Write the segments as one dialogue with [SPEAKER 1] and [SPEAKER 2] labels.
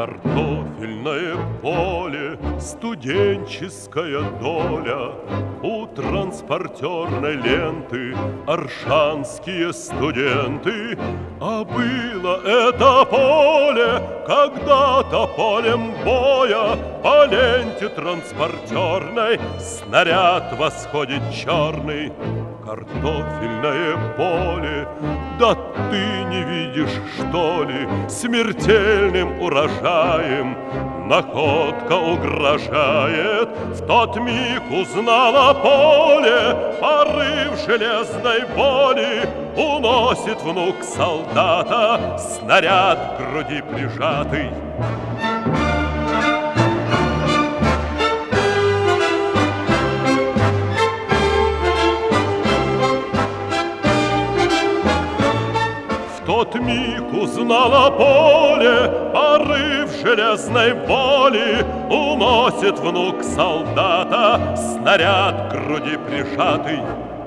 [SPEAKER 1] Картофельное поле, студенческая доля. У транспортерной ленты оршанские студенты. А было это поле когда-то полем боя. По ленте транспортерной снаряд восходит черный. Картофельное поле, да ты не видишь, что ли, смертельным урожаем находка угрожает. В тот миг узнала поле, порыв железной воли. Уносит внук солдата снаряд к груди прижатый. В тот миг узнала поле, порыв железной воли. Уносит внук солдата снаряд к груди прижатый.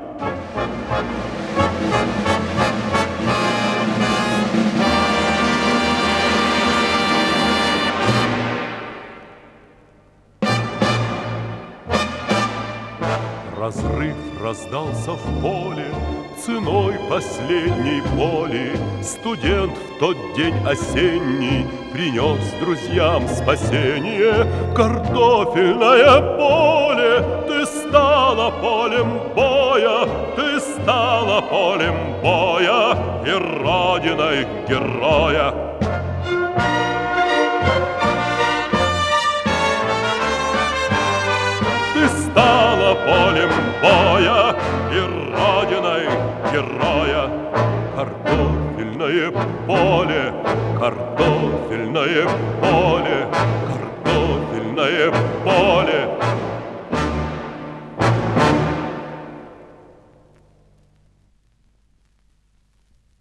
[SPEAKER 1] Разрыв раздался в поле ценой последней боли. Студент в тот день осенний принес друзьям спасение. Картофельное поле, ты стала полем боя, ты стала полем боя и родиной героя. Ты стала полем боя и родиной героя. Картофельное поле, картофельное поле, картофельное поле.